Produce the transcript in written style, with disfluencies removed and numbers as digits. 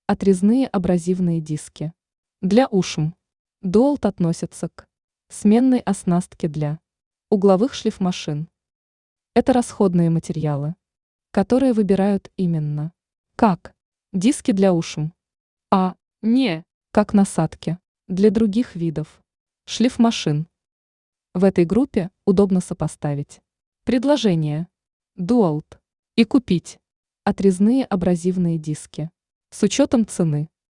Отрезные абразивные диски. Для ушм. Дуалт относится к сменной оснастке для угловых шлифмашин. Это расходные материалы, которые выбирают именно как диски для ушм, а не как насадки для других видов шлифмашин. В этой группе удобно сопоставить предложение Дуалт и купить отрезные абразивные диски с учетом цены.